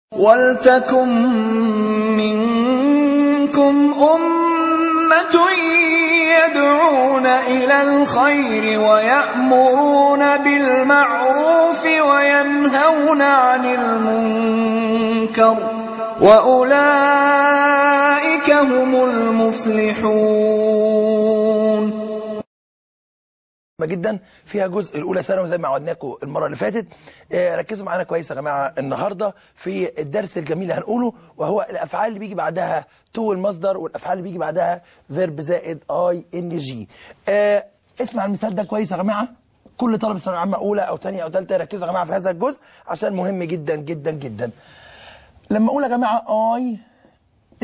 وَلْتَكُن مِّنكُمْ أُمَّةٌ يَدْعُونَ إِلَى الْخَيْرِ وَيَأْمُرُونَ بِالْمَعْرُوفِ وَيَنْهَوْنَ عَنِ الْمُنكَرِ وَأُولَٰئِكَ هُمُ الْمُفْلِحُونَ. جدا فيها جزء الاولى ثانوي زي ما عودناكم المره اللي فاتت. ركزوا معانا كويس يا جماعه النهارده في الدرس الجميل اللي هنقوله، وهو الافعال اللي بيجي بعدها تو المصدر والافعال اللي بيجي بعدها فيرب زائد اي ان جي. اسمع المثال ده كويس يا جماعه، كل طلبه ثانويه عامه اولى او ثانيه او ثالثه ركزوا يا جماعه في هذا الجزء عشان مهم جدا جدا جدا. لما اقول يا جماعه I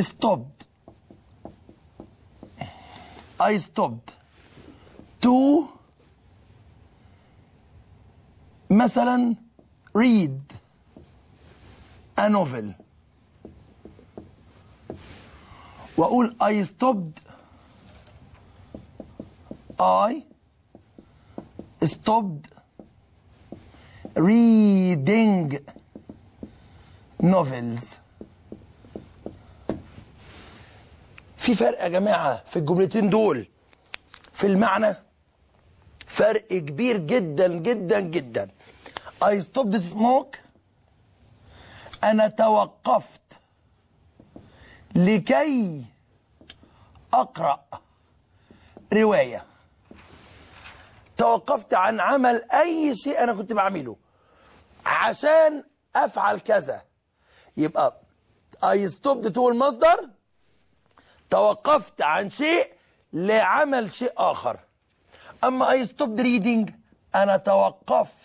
stopped to مثلا read a novel، واقول I stopped reading novels. في فرق يا جماعة في الجملتين دول في المعنى، فرق كبير جدا جدا جدا. I stopped to smoke، أنا توقفت لكي أقرأ رواية، توقفت عن عمل أي شيء أنا كنت بعمله عشان أفعل كذا. يبقى I stopped to المصدر، توقفت عن شيء لعمل شيء آخر. أما I stopped reading، أنا توقفت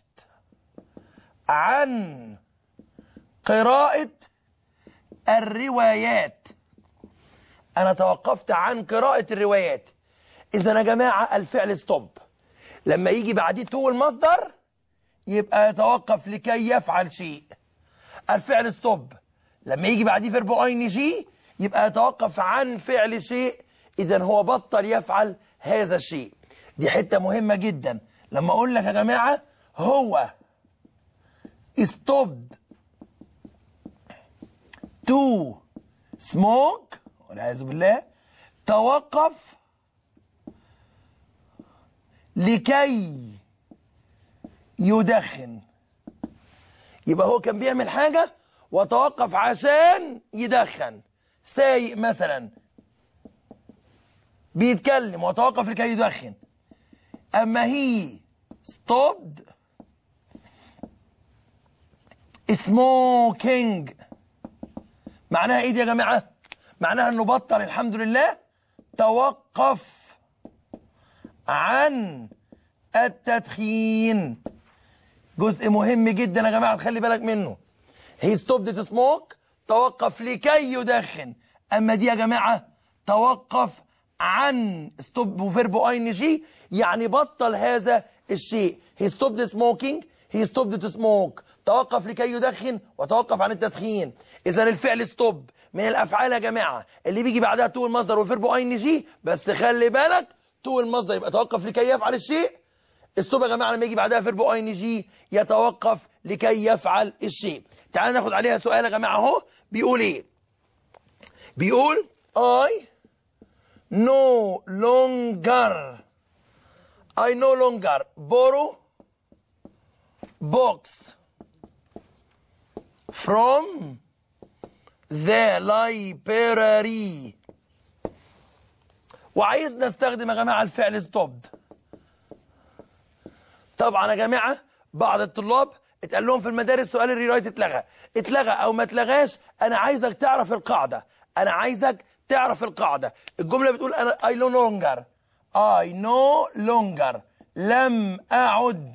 عن قراءة الروايات، أنا توقفت عن قراءة الروايات. إذا يا جماعة الفعل ستوب لما يجي بعديه تو المصدر يبقى يتوقف لكي يفعل شيء. الفعل ستوب لما يجي بعديه فيرب اي ان جي يبقى يتوقف عن فعل شيء، إذا هو بطل يفعل هذا الشيء. دي حتة مهمة جدا. لما أقول لك يا جماعة هو stopped to smoke والعياذ بالله، توقف لكي يدخن، يبقى هو كان بيعمل حاجة وتوقف عشان يدخن. سايق مثلا بيتكلم وتوقف لكي يدخن. أما هي stopped smoking معناها ايه دي يا جماعة؟ معناها انه بطل الحمد لله، توقف عن التدخين. جزء مهم جدا يا جماعة تخلي بالك منه. he stopped to smoke توقف لكي يدخن. اما دي يا جماعة توقف عن ستوب وفيرب اي ان جي، يعني بطل هذا الشيء. he stopped smoking، he stopped to smoke، توقف لكي يدخن وتوقف عن التدخين. اذا الفعل ستوب من الافعال يا جماعه اللي بيجي بعدها تو المصدر والفيرب اي ان جي، بس خلي بالك تو المصدر يبقى توقف لكي يفعل الشيء. ستوب يا جماعه لما يجي بعدها فيرب اي ان جي يتوقف لكي يفعل الشيء. تعالوا ناخد عليها سؤال يا جماعه اهو. بيقول ايه؟ بيقول I no longer borrow books from the library. وعايز نستخدم يا جماعة الفعل stopped. طبعا يا جماعة بعض الطلاب اتقال لهم في المدارس سؤال الريرايت اتلغى او ما اتلغاش. انا عايزك تعرف القاعدة، انا عايزك تعرف القاعدة. الجملة بتقول انا I no longer لم اعد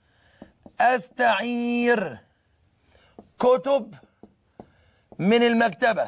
استعير كتب من المكتبة.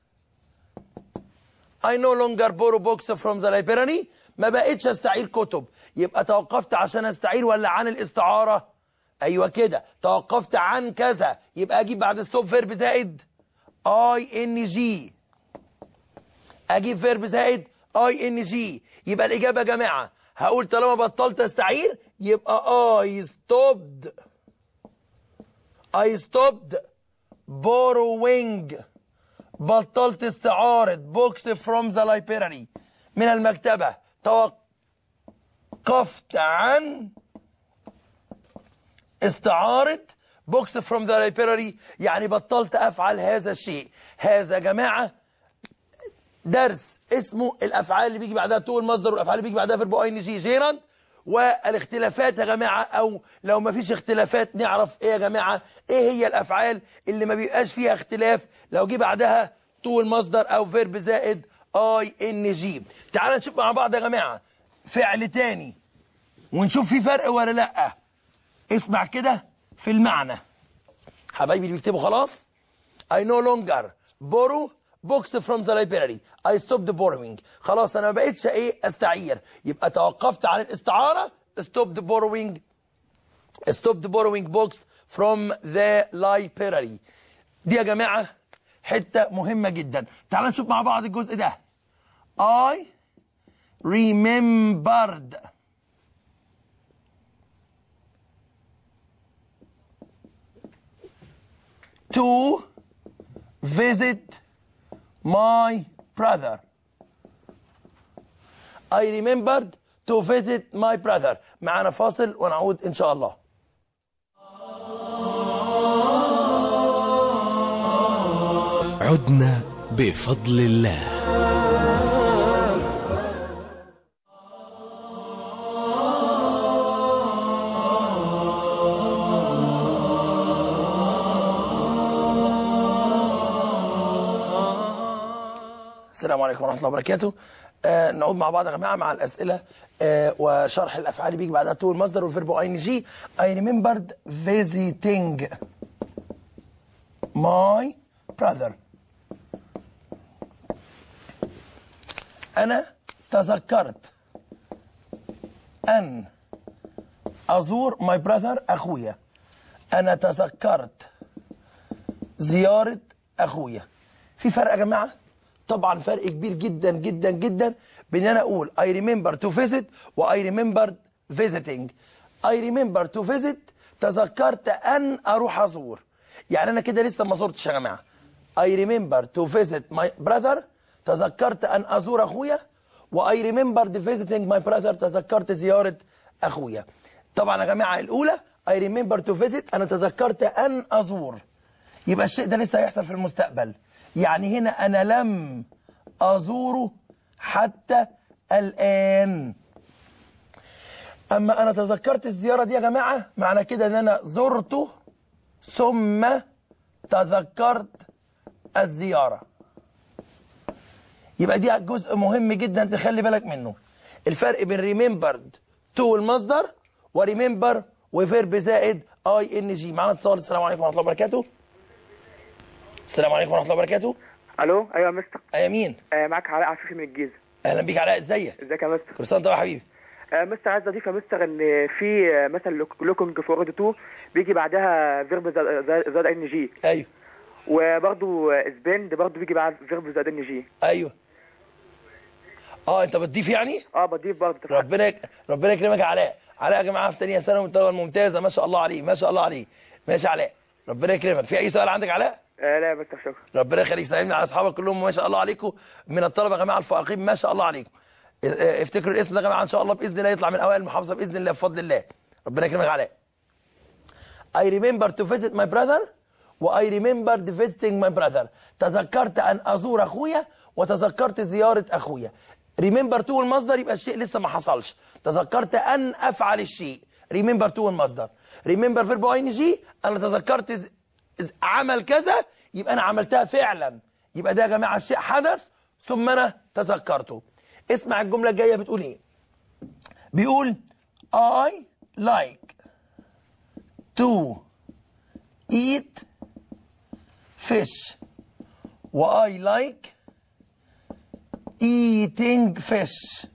I no longer borrow books from the library، ما بقتش استعير كتب. يبقى توقفت عشان استعير ولا عن الاستعارة؟ ايوه كده، توقفت عن كذا، يبقى اجيب بعد ستوب فيرب زائد اي ان جي، اجيب فيرب زائد اي ان جي. يبقى الاجابة يا جماعة هقول طالما بطلت استعير يبقى I stopped borrowing بطلت استعارة books from the library من المكتبة. توقفت عن استعارة books from the library، يعني بطلت أفعل هذا الشيء. هذا يا جماعة درس اسمه الأفعال اللي بيجي بعدها تو المصدر والأفعال اللي بيجي بعدها فيرب اي ان جي جيرند، والاختلافات يا جماعة، أو لو ما فيش اختلافات نعرف إيه يا جماعة إيه هي الأفعال اللي ما بيبقاش فيها اختلاف لو جه بعدها تو المصدر أو فيرب زائد اي ان جي. تعال نشوف مع بعض يا جماعة فعل تاني ونشوف في فرق ولا لأ. اسمع كده في المعنى حبايبي اللي بيكتبوا خلاص. I no longer borrow books from the library. I stopped borrowing. خلاص انا ما بقتش استعير، يبقى توقفت عن الاستعارة. stopped borrowing books from the library. دي يا جماعة حتة مهمة جدا. تعال نشوف مع بعض الجزء ده. I remembered to visit my brother. I remembered to visit my brother. معنا فاصل ونعود إن شاء الله. عدنا بفضل الله. السلام عليكم ورحمة الله وبركاته. نعود مع بعض يا جماعة مع الأسئلة وشرح الأفعال اللي بيجي بعدها تو المصدر والفيرب اي ان جي. I remembered visiting my brother. أنا تذكرت أن أزور my brother أخويا. أنا تذكرت زيارة أخويا. في فرق يا جماعة؟ طبعا فرق كبير جدا جدا جدا بين انا اقول I remember to visit و I remember visiting. I remember to visit تذكرت ان اروح ازور، يعني انا كده لسه ما زرتش يا جماعه. I remember to visit my brother تذكرت ان ازور اخويا، و I remembered visiting my brother تذكرت زياره اخويا. طبعا يا جماعه الاولى I remember to visit انا تذكرت ان ازور، يبقى الشيء ده لسه هيحصل في المستقبل، يعني هنا أنا لم أزوره حتى الآن. أما أنا تذكرت الزيارة دي يا جماعة معنى كده أن أنا زرته ثم تذكرت الزيارة. يبقى دي جزء مهم جدا تخلي بالك منه، الفرق بين remembered to المصدر وريمبر وفيرب زائد اي ان جي. معانا اتصال. السلام عليكم ورحمة الله وبركاته. السلام عليكم ورحمة الله وبركاته. الو ايوه يا مستر. ايوه مين؟ معاك علاء عفيفي من الجيزه. اهلا بيك علاء، ازيك؟ ازيك يا مستر؟ كل سنه وانت طيب يا حبيبي. مستر عايز اضيف يا مستر ان في مثلا لوكينج فورورد تو بيجي بعدها فيرب زائد ان جي. ايوه. وبرده سبند برده بيجي بعد فيرب زائد ان جي. ايوه. انت بتضيف يعني؟ بضيف برضه. ربنا يكرمك يا علاء. علاء يا جماعه في ثانيه ثانوي من الطلبه الممتازه، ما شاء الله عليه ما شاء الله عليه. ماشي يا علاء، ربنا يكرمك. في اي سؤال عندك يا علاء؟ لا يا مستر شكرا. ربنا يخليك. سلمنا على اصحابك كلهم ما شاء الله عليكم من الطلبه يا جماعه الفائقين ما شاء الله عليكم. افتكروا الاسم ده يا جماعه ان شاء الله باذن الله يطلع من اوائل المحافظه باذن الله بفضل الله. ربنا يكرمك يا علاء. I remember to visit my brother و I remembered visiting my brother. تذكرت ان ازور اخويا وتذكرت زياره اخويا. remember to المصدر يبقى الشيء لسه ما حصلش. تذكرت ان افعل الشيء. remember to المصدر. remember فيرب اي ان جي انا تذكرت عمل كذا يبقى انا عملتها فعلا، يبقى ده يا جماعه الشيء حدث ثم انا تذكرته. اسمع الجمله الجايه بتقول ايه؟ بيقول I like to eat fish و I like eating fish.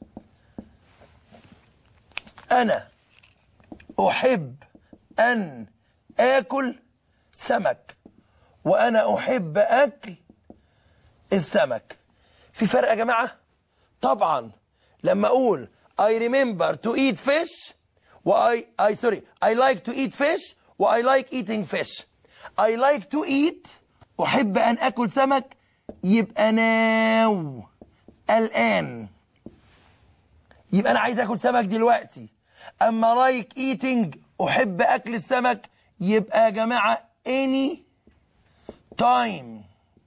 أنا أحب أن آكل سمك وأنا أحب أكل السمك. في فرق يا جماعة؟ طبعا لما أقول I remember to eat fish و I like to eat fish و I like eating fish. I like to eat أحب أن أكل سمك يبقى now الآن، يبقى أنا عايز أكل سمك دلوقتي. أما like eating أحب أكل السمك يبقى يا جماعة any time،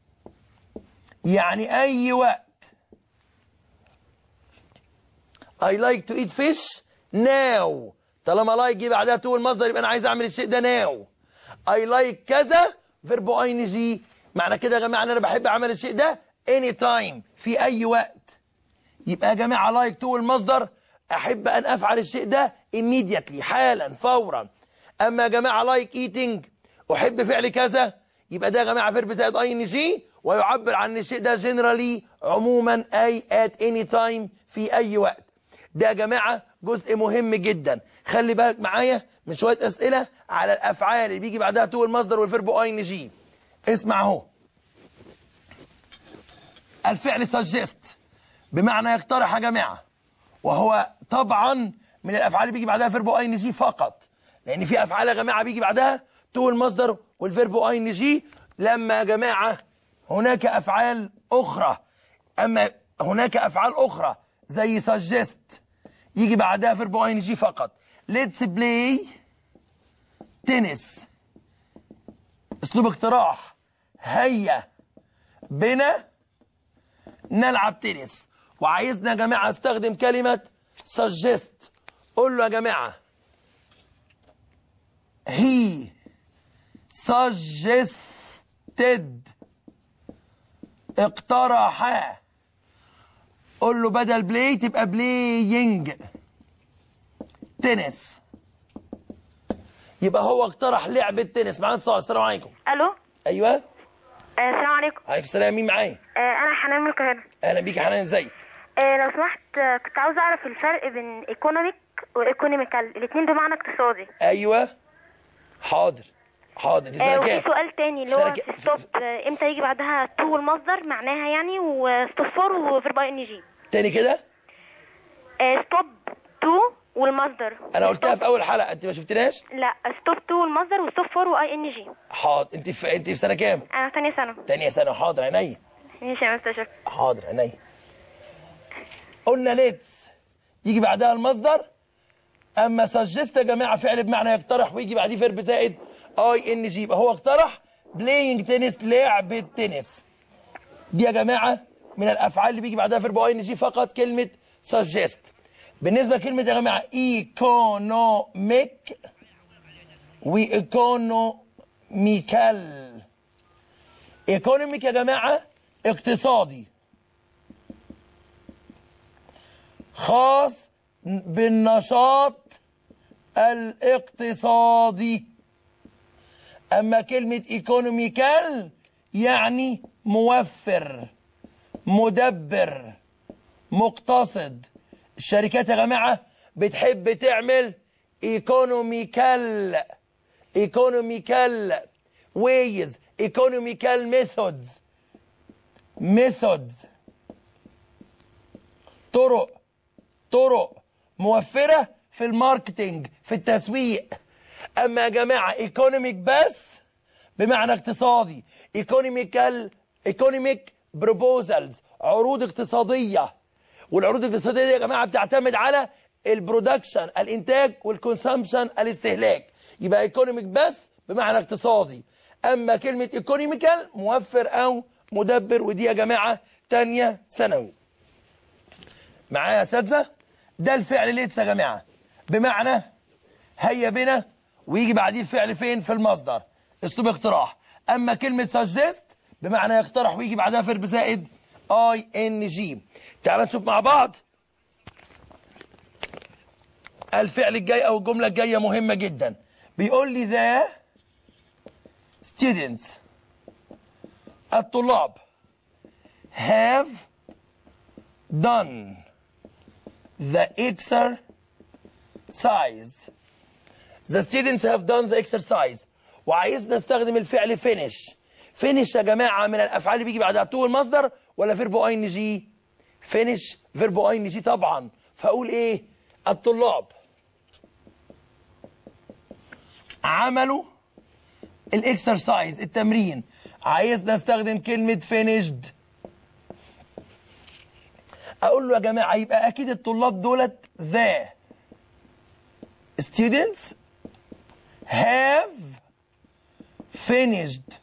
يعني أي وقت. I like to eat fish now، طالما like جه بعدها تو المصدر يبقى أنا عايز أعمل الشيء ده now. I like كذا فيرب ING، معنى كده يا جماعة أن أنا بحب أعمل الشيء ده any time، في أي وقت. يبقى يا جماعة like تو المصدر أحب أن أفعل الشيء ده immediately حالا فورا. أما يا جماعة like eating أحب فعل كذا يبقى ده يا جماعة فيرب زائد ING، ويعبر عن الشيء ده generally عموما أي at any time في أي وقت. ده يا جماعة جزء مهم جدا. خلي بالك معايا من شوية أسئلة على الأفعال اللي بيجي بعدها تو المصدر والفيرب ING. اسمع اهو. الفعل suggest بمعنى يقترح يا جماعة، وهو طبعا من الأفعال اللي بيجي بعدها فيرب ING فقط، لأن في أفعال يا جماعة بيجي بعدها تو المصدر والفيرب ING لما يا جماعة هناك أفعال أخرى. أما هناك أفعال أخرى زي suggest يجي بعدها فيرب ING فقط. let's play تنس، أسلوب اقتراح، هيا بنا نلعب تنس. وعايزنا يا جماعة استخدم كلمة suggest. قول له يا جماعة he suggested، اقترح. قول له بدل بلاي تبقى بلاينج تنس، يبقى هو اقترح لعبة تنس. معانا اتصال. السلام عليكم. الو. ايوه. السلام عليكم. عليكم السلام. مين معايا؟ انا حنان من القاهره. اهلا بيك يا حنان، ازيك؟ لو سمحت كنت عاوز اعرف الفرق بين ايكونوميك وايكونوميكال، الاثنين بمعنى اقتصادي. ايوه حاضر حاضر. دي سنه كام؟ وفي سؤال تاني اللي هو في ستوب امتى يجي بعدها تو والمصدر معناها يعني، وستوب فور وفيرب ING. تاني كده. ستوب تو والمصدر. انا قلتها في اول حلقه، انت ما شفتناش؟ لا، ستوب تو والمصدر وستوب فور وING. حاضر. انت في سنه كام؟ انا ثانيه سنه. تانية سنه. حاضر عينيا. ماشي يا مستر. حاضر عينيا. قلنا ليتس يجي بعدها المصدر. اما سجست يا جماعه فعل بمعنى يقترح ويجي بعديه فيرب زائد ING، يبقى هو اقترح بلاينج تنس، لعبة تنس. دي يا جماعه من الافعال اللي بيجي بعدها فيرب ING فقط كلمه سجست. بالنسبه لكلمه يا جماعه ايكونوميك وايكونوميكال. ايكونوميك يا جماعه اقتصادي، خاص بالنشاط الاقتصادي. اما كلمه ايكونوميكال يعني موفر، مدبر، مقتصد. الشركات يا جماعه بتحب تعمل ايكونوميكال ويز، ايكونوميكال ميثودز طرق موفره في الماركتينج، في التسويق. اما يا جماعه ايكونوميك بس بمعنى اقتصادي، ايكونوميك بروبوزلز، عروض اقتصاديه. والعروض الاقتصاديه دي يا جماعه بتعتمد على البرودكشن الانتاج والكونسامشن الاستهلاك. يبقى ايكونوميك بس بمعنى اقتصادي. اما كلمه ايكونوميكال موفر او مدبر، ودي يا جماعه تانية ثانوي. معايا يا اساتذه؟ ده الفعل ليتس يا جماعه بمعنى هيا بنا، ويجي بعديه الفعل فين؟ في المصدر، اسلوب اقتراح. اما كلمه سجست بمعنى يقترح ويجي بعدها فيرب زائد ING. تعال نشوف مع بعض الفعل الجاي او الجمله الجايه مهمه جدا. بيقول لي ذا students، الطلاب، have done the exercise. The students have done the exercise. وعايزنا نستخدم الفعل finish. finish يا جماعة من الأفعال اللي بيجي بعدها تو المصدر ولا فيرب ING؟ finish فيرب ING طبعا. فأقول إيه؟ الطلاب عملوا الاكسرسايز التمرين عايزنا نستخدم كلمة finished، اقول له يا جماعة يبقى اكيد الطلاب دولت the students have finished،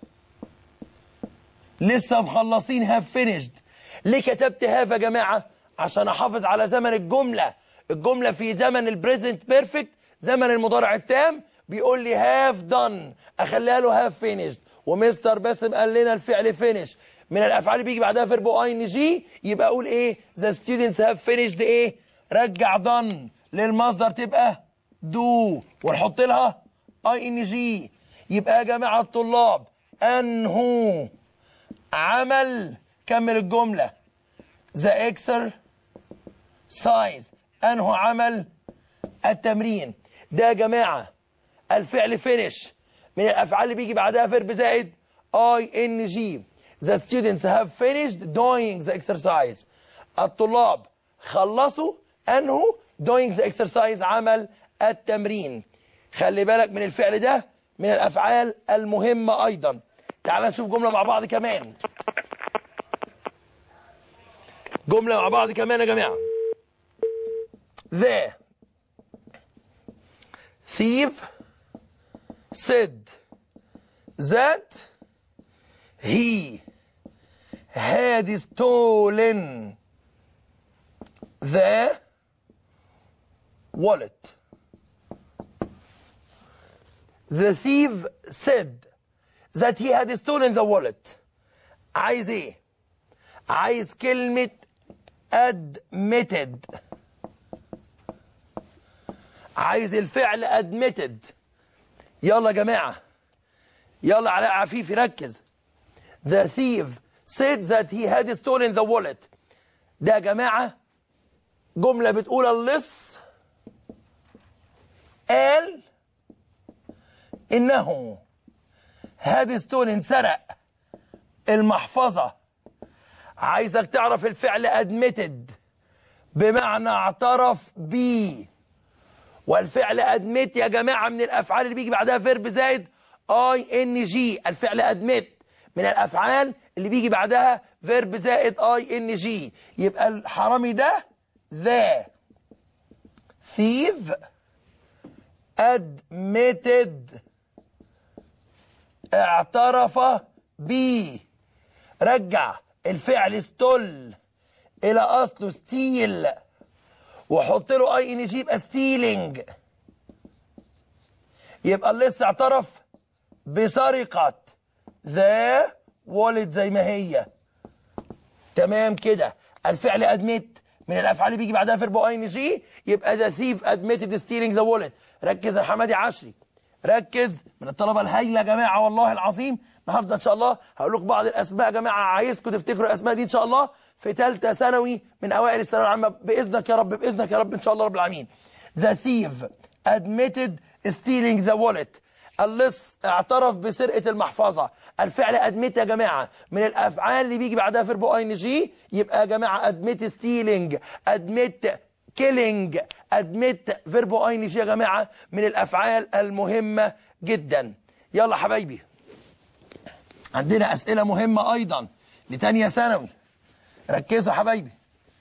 لسه مخلصين have finished. ليه كتبت have يا جماعة؟ عشان احافظ على زمن الجملة. الجملة في زمن البريزنت بيرفكت، زمن المضارع التام، بيقول لي have done، اخليها له have finished. ومستر باسم قال لنا الفعل finish من الافعال اللي بيجي بعدها فيرب ing، يبقى اقول ايه؟ the students have finished ايه؟ رجع done للمصدر تبقى do ونحط لها ing. يبقى يا جماعة الطلاب انهوا عمل، كمل الجملة، the exercise، انهوا عمل التمرين. ده يا جماعة الفعل finish من الافعال اللي بيجي بعدها فيرب زائد ing. the students have finished doing the exercise، الطلاب خلصوا انهوا doing the exercise عمل التمرين. خلي بالك من الفعل ده من الافعال المهمة ايضا. تعال نشوف جملة مع بعض كمان، جملة مع بعض كمان يا جماعة. The thief said that he had stolen the wallet. The thief said that he had stolen the wallet. عايز ايه؟ عايز كلمة admitted، عايز الفعل admitted. يلا يا جماعة، يلا علاء عفيفي ركز. The thief said that he had stolen the wallet. ده يا جماعة جملة بتقول اللص قال إنه had stolen سرق المحفظة. عايزك تعرف الفعل admitted بمعنى اعترف بيه، والفعل admit يا جماعة من الأفعال اللي بيجي بعدها فيرب زائد ing. الفعل admit من الأفعال اللي بيجي بعدها فيرب زائد ing. يبقى الحرامي ده the thief admitted، اعترف بيه. رجع الفعل stole إلى أصله steal وحط له ing يبقى stealing. يبقى اللص اعترف بسرقة the wallet زي ما هي. تمام كده. الفعل admit من الافعال اللي بيجي بعدها فيرب ing، يبقى the thief admitted stealing the wallet. ركز يا حمادي عشري، ركز، من الطلبه الهايله يا جماعه والله العظيم. النهارده ان شاء الله هقول لكم بعض الاسماء يا جماعه، عايزكم تفتكروا الاسماء دي ان شاء الله في ثالثه ثانوي من اوائل الثانويه العامه باذنك يا رب، باذنك يا رب ان شاء الله رب العالمين. the thief admitted stealing the wallet. اللص اعترف بسرقة المحفظة. الفعل admit يا جماعة من الأفعال اللي بيجي بعدها فيرب ing، يبقى يا جماعة admit stealing، admit killing، admit فيرب ing يا جماعة من الأفعال المهمة جدا. يلا حبايبي، عندنا أسئلة مهمة أيضا لتانية ثانوي، ركزوا حبايبي.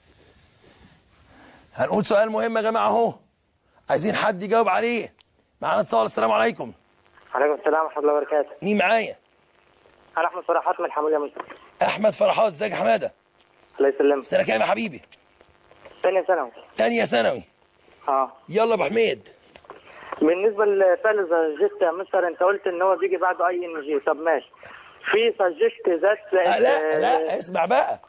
هنقول سؤال مهم يا جماعة اهو، عايزين حد يجاوب عليه. معانا اتصال. السلام عليكم. وعليكم السلام ورحمة الله وبركاته. مين معايا؟ أنا أحمد فرحات من الحمولية يا مستر. أحمد فرحات، ازيك يا حمادة؟ الله يسلمك. سنة كام يا حبيبي؟ ثانية ثانوي. تانية ثانوي. يلا يا أبو حميد. بالنسبة لفعل سجست يا مستر، أنت قلت إن هو بيجي بعده أي إن جي، طب ماشي. في سجست ذات لا اسمع بقى.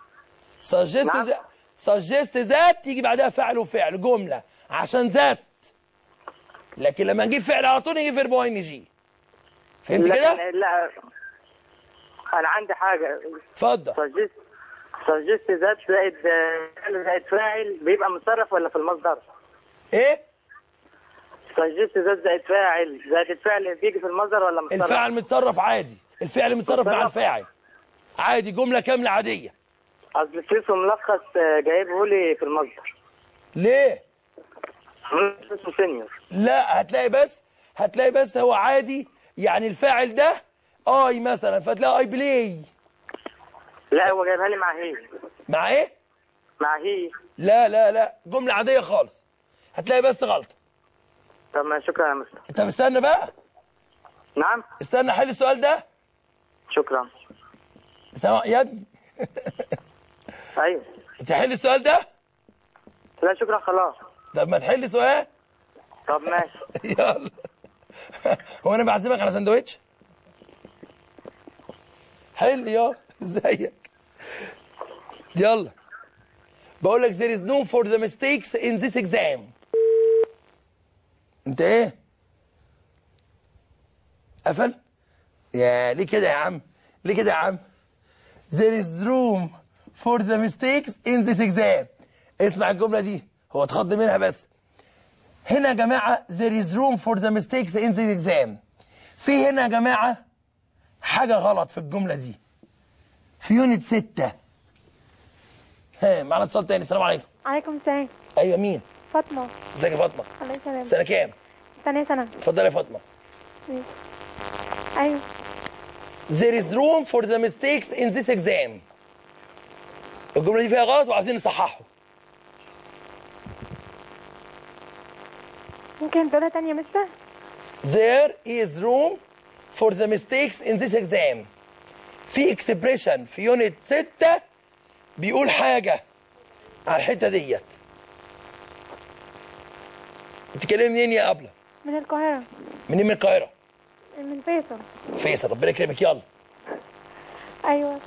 سجست ذات يجي بعدها فعل وفعل جملة عشان ذات. لكن لما نجيب فعل على طول نجيب فيرب ان جي. فهمت كده؟ لا انا عندي حاجه. اتفضل. سجست ذات زائد فاعل بيبقى متصرف ولا في المصدر؟ ايه؟ سجست ذات زائد الفعل بيجي في المصدر ولا متصرف؟ الفاعل متصرف عادي، الفعل متصرف مع الفاعل عادي، جمله كامله عاديه. اصل في ملخص جايبه لي في المصدر. ليه؟ اسمه سينيور. لا هتلاقي بس هو عادي، يعني الفاعل ده اي مثلا فتلاقي اي بلاي. لا هو جايبها لي مع هي. مع ايه؟ مع هي. لا جمله عاديه خالص، هتلاقي بس غلطه. طب ما شكرا يا مستر. انت مستنى بقى؟ نعم. استنى حل السؤال ده. شكرا. يا ابني ايوه. تحل السؤال ده؟ لا شكرا خلاص. طب ما تحل سؤال. طب ماشي. يلا. هو انا بعزمك على سندوتش؟ حل يا ازيك. يلا. بقول لك there is no for the mistakes in this exam. انت ايه؟ قفل؟ يا ليه كده يا عم؟ ليه كده يا عم؟ there is room for the mistakes in this exam. اسمع الجملة دي، هو اتخض منها بس. هنا يا جماعة there is room for the mistakes in this exam. في هنا يا جماعة حاجة غلط في الجملة دي. في يونت 6. ها معنا اتصال تاني. السلام عليكم. عليكم السلام. ايوه مين؟ فاطمة. ازيك يا فاطمة؟ الله يسلمك. سنة كام؟ ثانية سنة. اتفضلي يا فاطمة. ايوه. There is room for the mistakes in this exam. الجملة دي فيها غلط وعايزين نصححه. ممكن تقولها تانية يا مستر؟ There is room for the mistakes in this exam. في expression في يونت 6 بيقول حاجة على الحتة ديت. بتتكلمي منين يا أبلة؟ من القاهرة. منين من القاهرة؟ من فيصل. فيصل، ربنا يكرمك. يلا. ايوه.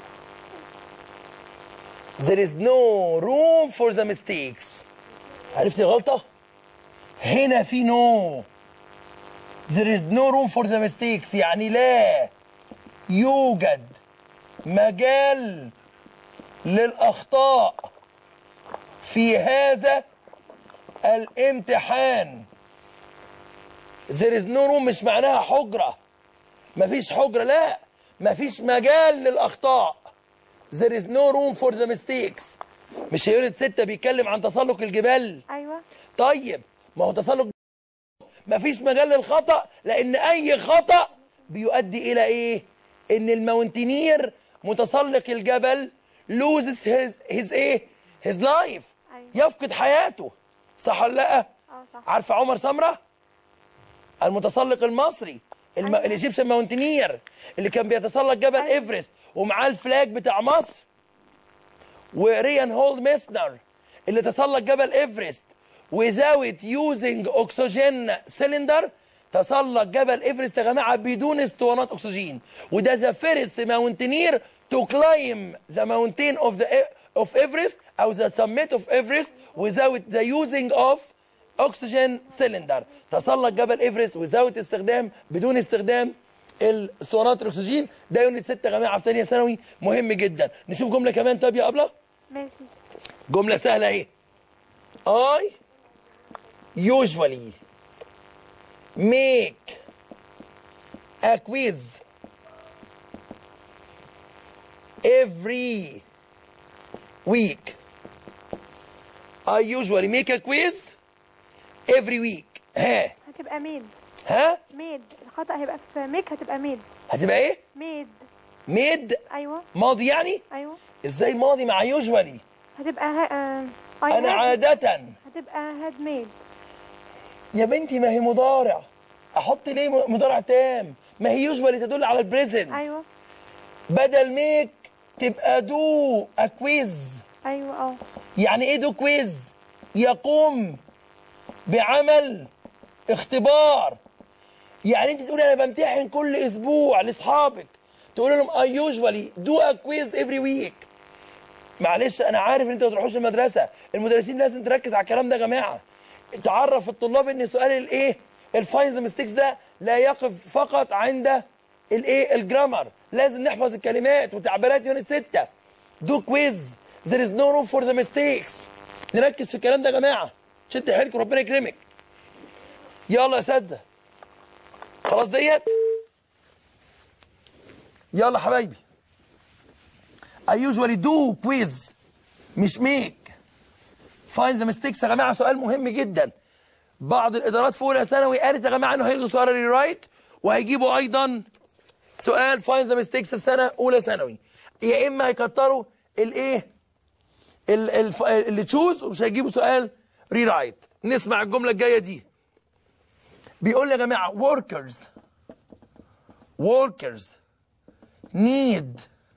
There is no room for the mistakes. عرفتي الغلطة؟ هنا في no. There is no room for the mistakes يعني لا يوجد مجال للأخطاء في هذا الامتحان. There is no room مش معناها حجرة، مفيش حجرة، لا مفيش مجال للأخطاء. There is no room for the mistakes. مش يونت 6 بيتكلم عن تسلق الجبال؟ ايوه. طيب ما هو تسلق مفيش مجال للخطأ، لأن أي خطأ بيؤدي إلى إيه؟ إن الماونتينير متسلق الجبل loses his إيه؟ his life. أيوة. يفقد حياته. صح ولا لأ؟ صح. عارفة عمر سمرة؟ المتسلق المصري أيوة. الإيجيبشن ماونتينير اللي كان بيتسلق جبل أيوة. إيفرست ومعاه الفلاج بتاع مصر. وريان هولد ميسنر اللي تسلق جبل إيفرست without using oxygen cylinder. تسلق جبل إيفرست يا جماعة بدون اسطوانات أكسجين، وده the first mountaineer to climb the mountain of Everest أو the summit of Everest without the using of oxygen cylinder. تسلق جبل إيفرست بدون استخدام الاسطوانات الأكسجين. ده يونت 6 يا جماعة في ثانية ثانوي، مهم جدا. نشوف جملة كمان. طب يا أبلة ماشي. جملة سهلة اهي. I usually make a quiz every week. I usually make a quiz every week. ها هتبقى ميد. ها ميد. الخطأ هيبقى في ميك، هتبقى ميد. هتبقى ايه؟ ميد. ميد. ايوه. ماضي يعني؟ ايوه. ازاي ماضي مع usually؟ هتبقى انا عادة هتبقى هاد ميد. يا بنتي ما هي مضارع، احط ليه مضارع تام؟ ما هي يوجوالي تدل على البريزنت. ايوه. بدل ميك تبقى دو اكويز. ايوه. يعني ايه دو كويز؟ يقوم بعمل اختبار. يعني انت تقولي انا بمتحن كل اسبوع لاصحابك، تقول لهم I usually do a quiz every week. معلش انا عارف ان انتوا ما تروحوش المدرسه، المدرسين لازم تركز على الكلام ده يا جماعه. تعرف الطلاب ان سؤال الايه الفاينز ميستيكس ده لا يقف فقط عند الايه الجرامر، لازم نحفظ الكلمات وتعبيرات يونت 6. دو كويز there is no room for the mistakes. نركز في الكلام ده يا جماعه. شد حيلكم ربنا يكرمك. يلا يا اساتذه خلاص ديت. يلا حبايبي. I usually do quiz مش make. find the mistakes يا جماعه سؤال مهم جدا. بعض الادارات في اولى ثانوي قالت يا جماعه انه هيلغوا سؤال الريرايت وهيجيبوا ايضا سؤال فاين ذا ميستيكس في سنه اولى ثانوي، يا اما هيكتروا الايه اللي تشوز ومش هيجيبوا سؤال ري رايت. نسمع الجمله الجايه دي. بيقول يا جماعه workers need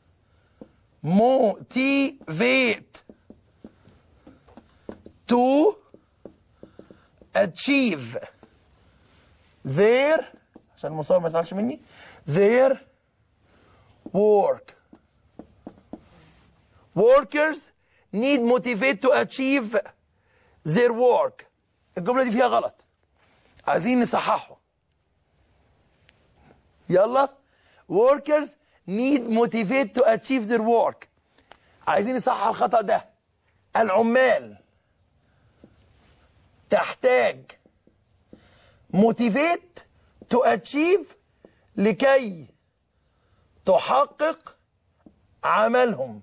motivate to achieve their، عشان المصور ما يزعلش مني، their work. Workers need motivate to achieve their work. الجملة دي فيها غلط، عايزين نصححه. يلا. Workers need motivate to achieve their work. عايزين نصحح الخطأ ده. العمال تحتاج motivate to achieve لكي تحقق عملهم.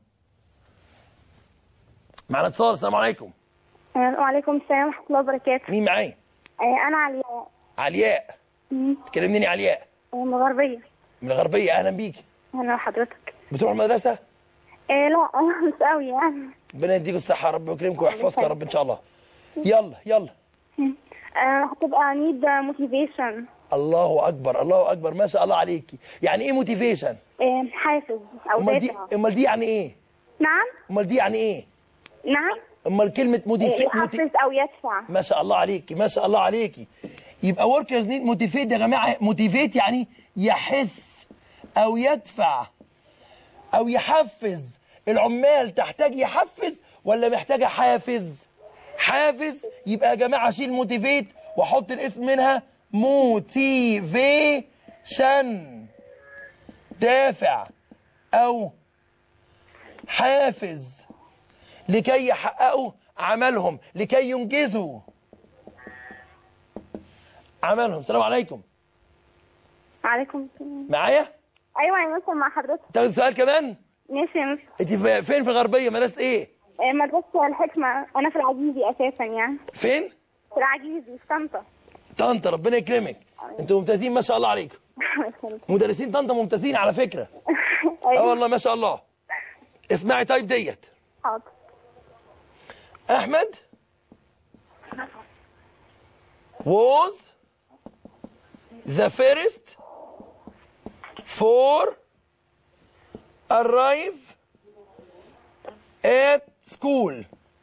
معنا اتصال. السلام عليكم. وعليكم السلام ورحمة الله وبركاته. مين معايا؟ أنا علياء. علياء. تكلمني يا علياء. من الغربية. من الغربية. أهلا بيكي. أهلا بحضرتك. بتروح المدرسة؟ لا مش قوي يعني. ربنا يديكوا الصحة يا رب ويكرمكم ويحفظكم يا رب إن شاء الله. يلا. هتبقى نيد موتيفيشن. الله أكبر الله أكبر، ما شاء الله عليكي. يعني إيه موتيفيشن؟ حافز أو دافع. أمال دي يعني إيه؟ نعم. أمال دي يعني إيه؟ نعم. أمال كلمة يحفز أو يدفع. ما شاء الله عليكي ما شاء الله عليكي. يبقى workers need motivate يا جماعة. motivate يعني يحث أو يدفع أو يحفز. العمال تحتاج يحفز ولا محتاجة حافز؟ حافز. يبقى يا جماعة شيل موتيفيت وحط الاسم منها موتيفيشن، دافع أو حافز لكي يحققوا عملهم، لكي ينجزوا عملهم. السلام عليكم. عليكم السلام. معايا؟ أيوة يا مستر مع حضرتك. تاخد سؤال كمان؟ ماشي يا مستر. انت فين في الغربية؟ مدرسة ايه؟ مدرسة الحكمة. أنا في العجيزي أساسا يعني. فين؟ في العجيزي في طنطا. طنطا. ربنا يكرمك. انتوا ممتازين ما شاء الله عليكم. مدرسين طنطا ممتازين على فكرة. اه والله ما شاء الله. اسمعي طيب ديت. حاضر. أحمد was the first for arrive at school.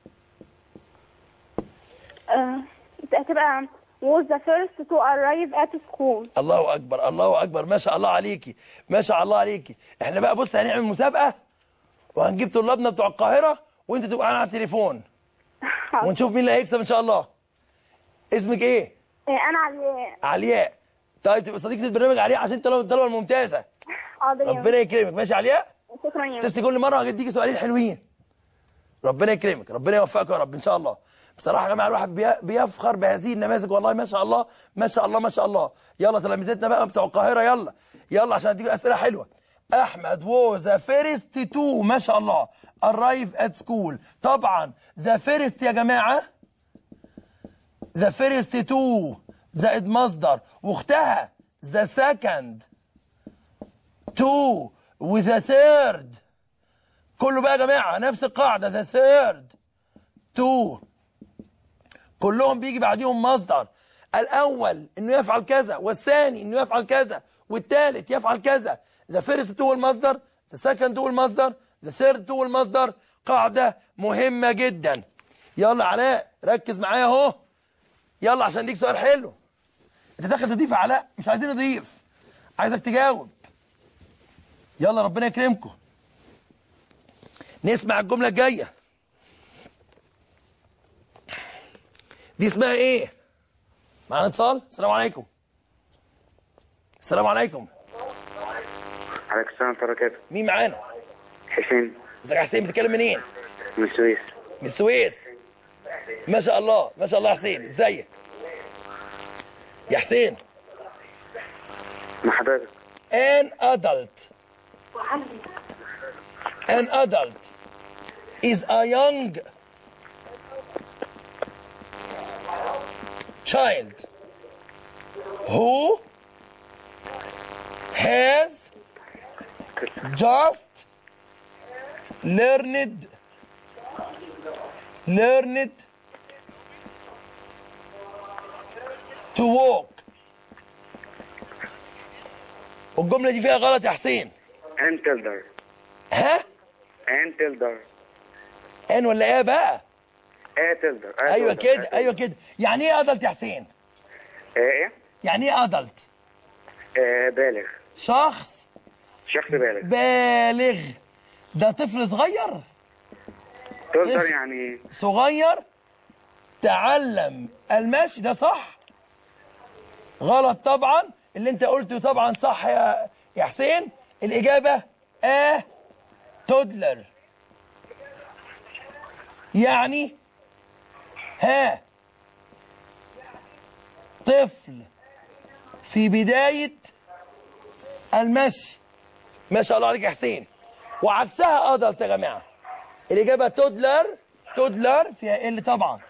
هتبقى was the first to arrive at school. الله أكبر الله أكبر، ما شاء الله عليكي ما شاء الله عليكي. احنا بقى بص هنعمل مسابقة وهنجيب طلابنا بتوع القاهرة وانت تبقى معانا على التليفون ونشوف مين اللي هيكسب ان شاء الله. اسمك ايه؟ انا علياء. علياء. طيب تبقى صديقة البرنامج علياء عشان الطلبة الممتازة. ربنا يكرمك. ماشي علياء؟ شكرا يا تستي كل مرة هديكي سؤالين حلوين. ربنا يكرمك ربنا يوفقك يا رب ان شاء الله. بصراحة يا جماعة الواحد بيفخر بهذه النماذج والله ما شاء الله ما شاء الله ما شاء الله. يلا تلامذتنا بقى بتوع القاهرة يلا عشان اديكوا اسئلة حلوة. احمد was the first to ما شاء الله arrive at school. طبعا the first يا جماعه the first to زائد مصدر واختها the second to و the third كله بقى يا جماعه نفس القاعده. the third to كلهم بيجي بعديهم مصدر. الاول انه يفعل كذا والثاني انه يفعل كذا والثالث يفعل كذا. the first to المصدر the second to المصدر the third to المصدر. قاعدة مهمة جدا. يلا علاء ركز معايا اهو. يلا عشان ليك سؤال حلو. انت داخل تضيف يا علاء؟ مش عايزين نضيف، عايزك تجاوب. يلا ربنا يكرمكم. نسمع الجملة الجاية دي. اسمها ايه؟ معانا اتصال. السلام عليكم. السلام عليكم. عليكم السلام ورحمة الله وبركاته. مين معانا؟ حسين. ازيك يا حسين؟ بتتكلم منين؟ من السويس. من السويس. ما شاء الله ما شاء الله يا حسين. ازيك يا حسين؟ مع حضرتك. An adult is a young child who has just learned to walk. والجملة دي فيها غلط يا حسين. until there. ها؟ until there. ان ولا ايه بقى؟ till there. ايوه كده، ايوه كده. يعني ايه ادلت يا حسين؟ ايه؟ يعني ايه ادلت؟ بالغ. شخص بالغ. بالغ. ده طفل صغير؟ تقدر يعني صغير تعلم المشي، ده صح؟ غلط طبعا. اللي انت قلته طبعا صح يا حسين. الاجابه تودلر. يعني طفل في بدايه المشي. ما شاء الله عليك يا حسين. وعكسها ادلت يا جماعه. الاجابه تودلر فيها ال طبعا.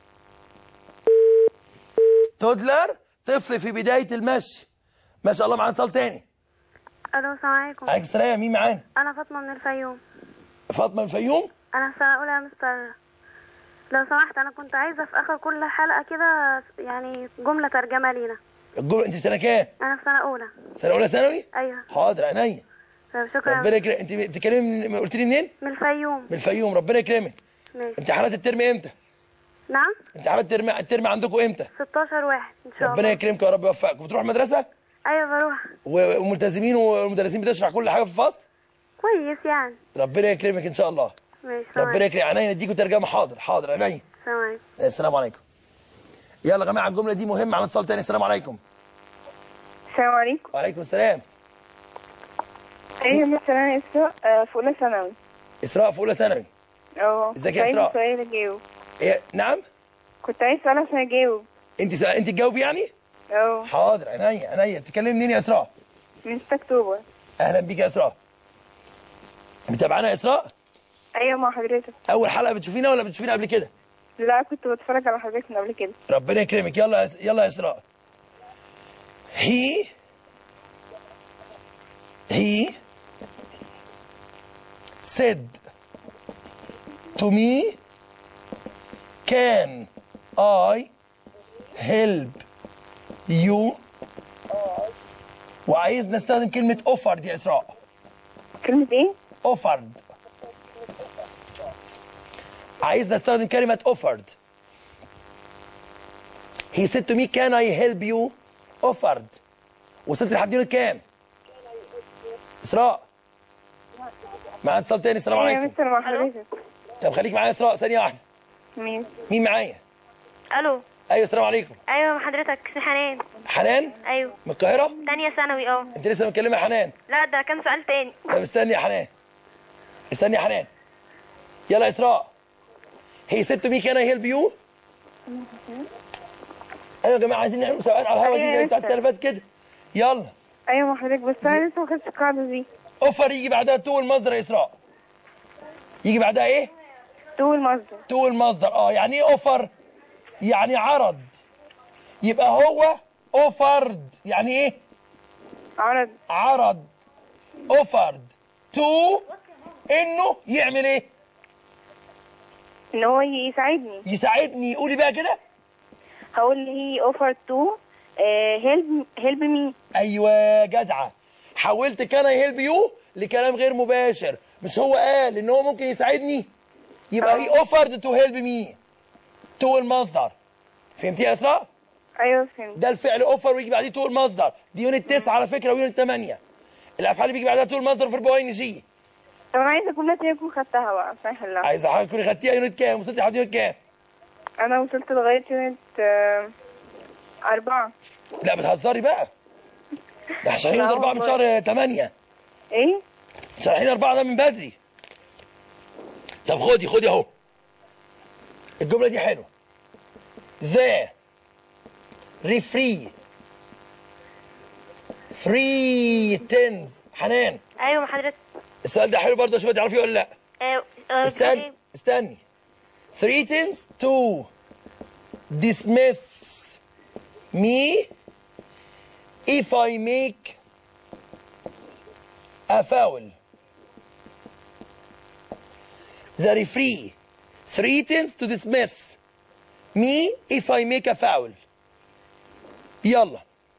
تودلر طفل في بدايه المشي. ما شاء الله. معانا اتصال تاني. الو السلام عليكم. عليكم السلام. مين معانا؟ انا فاطمه من الفيوم. فاطمه من الفيوم. انا في سنه اولى يا مستر. لو سمحت انا كنت عايزه في اخر كل حلقه كده يعني جمله ترجمه لينا. الجمله. انت في سنه كام؟ انا في سنه اولى. سنه اولى ثانوي؟ ايوه. حاضر عينيا. شكرا. ربنا يكرمك. انت بتتكلمي قلت لي منين؟ من الفيوم. من الفيوم. ربنا يكرمك. ماشي. امتحانات الترم امتى؟ نعم؟ امتحانات الترم عندكم امتى؟ 16/1 ان شاء الله. ربنا يكرمك يا رب يوفقك. بتروح المدرسه؟ ايوه بروح. وملتزمين والمدرسين بتشرح كل حاجه في الفصل؟ كويس يعني. ربنا يكرمك ان شاء الله. ماشي. ربنا يكرمك. عينيا نديكوا ترجمه. حاضر عينيا. السلام عليكم. السلام عليكم. يلا يا جماعه الجمله دي مهمه. على اتصال تاني. السلام عليكم. السلام عليكم. وعليكم السلام. ايوه مثلا انا اسراء في اولى ثانوي. اسراء في اولى ثانوي. ازيك يا اسراء؟ كنت عايزه اجاوب. ايه نعم؟ كنت عايز اسال عشان اجاوب. انت تجاوبي يعني؟ حاضر عينيا. بتتكلمي منين يا اسراء؟ من 6 اكتوبر. اهلا بيك يا اسراء. متابعانا يا اسراء؟ ايوه مع حضرتك. اول حلقه بتشوفينا ولا بتشوفينا قبل كده؟ لا كنت بتفرج على حضرتك من قبل كده. ربنا يكرمك. يلا يا اسراء. he said to me can I help you. وعايز نستخدم كلمة offered يا إسراء. كلمة إيه؟ offered. عايز نستخدم كلمة offered. He said to me can I help you. offered. وصلت لحد يونت كام؟ إسراء. معايا اتصال تاني. السلام عليكم. يا مستر مع حضرتك. طب خليك معايا يا إسراء ثانية واحدة. مين معايا؟ الو. ايوه السلام عليكم. ايوه مع حضرتك حنان. حنان؟ ايوه. من القاهرة؟ تانية ثانوي. انت لسه متكلمة يا حنان؟ لا ده كان سؤال تاني. طب استني يا حنان. يلا يا اسراء. هي ست مي كان هيلب يو. ايوه يا جماعة عايزين نعمل مسابقات على الهوا دي زي بتاعت السنة اللي فاتت كده. يلا. ايوه مع حضرتك بس انا لسه ما خدتش القاعدة دي. اوفر يجي بعدها تو المصدر يا اسراء. يجي بعدها ايه؟ تو المصدر. يعني ايه اوفر؟ يعني عرض. يبقى هو اوفرد. يعني ايه؟ عرض. اوفرد تو انه يعمل ايه؟ ان هو يساعدني. قولي بقى كده. هقول هي اوفر تو هيلب مي. ايوه جدعه. حولت كان هيلب يو لكلام غير مباشر. مش هو قال ان هو ممكن يساعدني؟ يبقى هي اوفرد تو هيلب مي. تو المصدر. فهمتي يا اسراء؟ ايوه فهمت. ده الفعل اوفر ويجي بعديه تو المصدر. دي يونت 9 على فكره ويونت 8. الافعال اللي بيجي بعدها تو المصدر في ربع ان جي. طب انا عايزه جمله تانية اكون خدتها بقى عشان احلها. عايزه حاجه تكوني خدتيها. يونت كام؟ وصلتي لحد يونت كام؟ انا وصلت لغايه يونت 4. لا بتهزري بقى. ده شارحين يونت 4 من شهر 8. ايه؟ شارحين 4 ده من بدري. طب خدي اهو. الجمله دي حلوه. ذا ريفري فري تنز. حنان. ايوه مع حضرتك. السؤال ده حلو برضه. شوفي تعرفيه ولا لا. استني. threatens to dismiss me if I make a foul. The referee threatens to dismiss me if I make a foul. يلا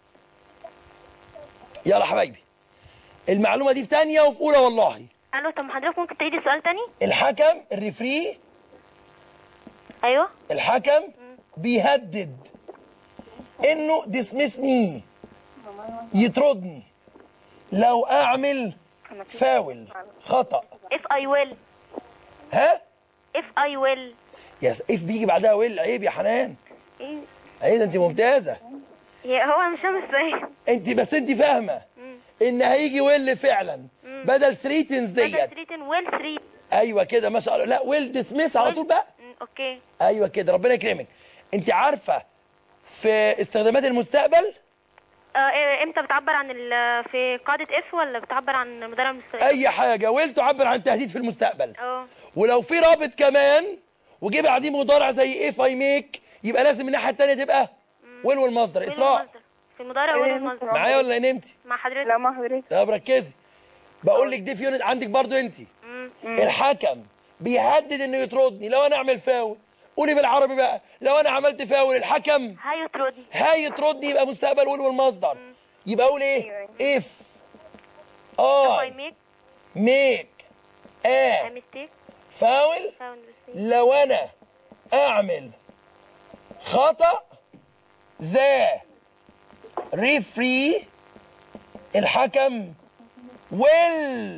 يلا حبايبي، المعلومة دي في تانية وفي أولى والله. الو، طب حضرتك ممكن تعيدي السؤال تاني؟ الحكم الريفري، ايوه الحكم بيهدد انه dismiss me، يطردني لو اعمل فاول خطأ. if I will. ها؟ if I will. يس اف بيجي بعدها ويل، عيب يا حنان. ايه عيب، انت ممتازة. هو مش فاهم ازاي. انت بس انت فاهمة ان هيجي ويل فعلا بدل ثريتنز ديت. بدل ثريتن ويل ثريت. ايوه كده ما شاء الله. لا ويل ديسميس على طول بقى. اوكي ايوه كده، ربنا يكرمك. انت عارفة في استخدامات المستقبل امتى بتعبر عن في قاعدة اف ولا بتعبر عن مضارع المستقبل؟ اي حاجة ويل تعبر عن تهديد في المستقبل. اه ولو في رابط كمان وجي بعديه مضارع زي اف اي ميك، يبقى لازم الناحية التانية تبقى ويل والمصدر. اسراء في المضارع ويل والمصدر. معايا ولا نمتي؟ مع حضرتك. لا مع حضرتك. طب ركزي، بقول لك دي في يونت عندك برضو انت. الحكم بيهدد انه يطردني لو انا اعمل فاول. قولي بالعربي بقى، لو انا عملت فاول الحكم هيطردني، يبقى مستقبل ويل والمصدر. يبقى اقول ايه؟ if I make a foul، لو انا اعمل خطأ the referee الحكم will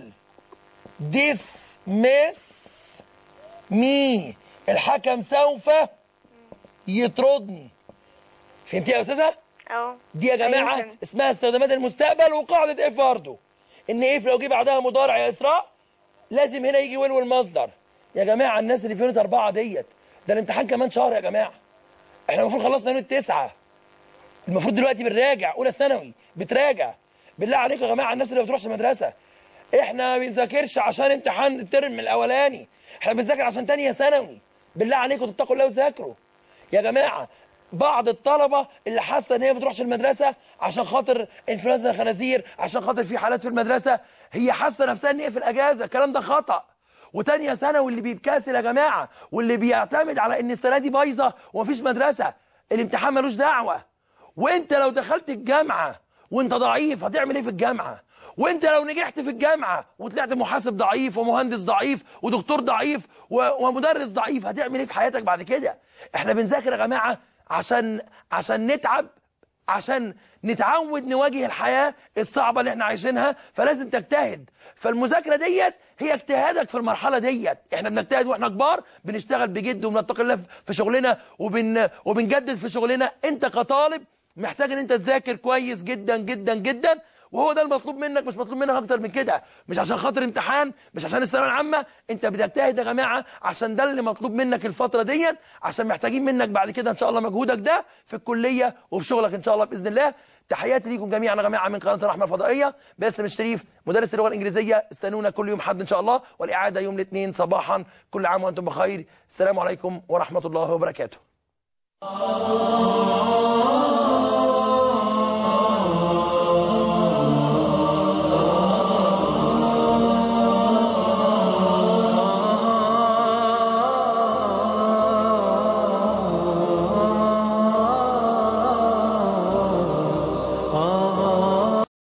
dismiss me الحكم سوف يطردني. فهمتي يا استاذه؟ دي يا جماعه اسمها استخدامات المستقبل وقاعده اف برضه. ان اف لو جه بعدها مضارع يا اسراء لازم هنا يجي ويل والمصدر. يا جماعه الناس اللي في يونت 4 ديت، ده الامتحان كمان شهر يا جماعه. احنا المفروض خلصنا يونت 9، المفروض دلوقتي بنراجع اولى ثانوي بتراجع. بالله عليكم يا جماعه الناس اللي ما بتروحش المدرسه، احنا ما بنذاكرش عشان امتحان الترم الاولاني، احنا بنذاكر عشان ثانيه ثانوي. بالله عليكم تتقوا الله وتذاكروا يا جماعه. بعض الطلبه اللي حاسه ان هي ما بتروحش المدرسه عشان خاطر انفلونزا الخنازير، عشان خاطر في حالات في المدرسه، هي حاسه نفسها ان هي في الاجازه. الكلام ده خطا. وثانيه ثانوي اللي بيتكاسل يا جماعه واللي بيعتمد على ان السنه دي بايظه ومفيش مدرسه، الامتحان ملوش دعوه. وانت لو دخلت الجامعه وانت ضعيف هتعمل ايه في الجامعه؟ وانت لو نجحت في الجامعه وطلعت محاسب ضعيف ومهندس ضعيف ودكتور ضعيف ومدرس ضعيف، هتعمل ايه في حياتك بعد كده؟ احنا بنذاكر يا جماعه عشان نتعب، عشان نتعود نواجه الحياه الصعبه اللي احنا عايشينها، فلازم تجتهد. فالمذاكره ديت هي اجتهادك في المرحله ديت. احنا بنجتهد واحنا كبار، بنشتغل بجد وبنتقي الله في شغلنا وبنجدد في شغلنا. انت كطالب محتاج ان انت تذاكر كويس جدا جدا جدا، وهو ده المطلوب منك، مش مطلوب منك اكتر من كده. مش عشان خاطر امتحان، مش عشان الثانويه العامه، انت بتجتهد يا جماعه عشان ده اللي مطلوب منك الفتره ديت، عشان محتاجين منك بعد كده ان شاء الله مجهودك ده في الكليه وفي شغلك ان شاء الله باذن الله. تحياتي ليكم جميعا يا جماعه من قناه الرحمه الفضائيه. باسم الشريف مدرس اللغه الانجليزيه. استنونا كل يوم حد ان شاء الله، والاعاده يوم الاثنين صباحا. كل عام وانتم بخير. السلام عليكم ورحمه الله وبركاته.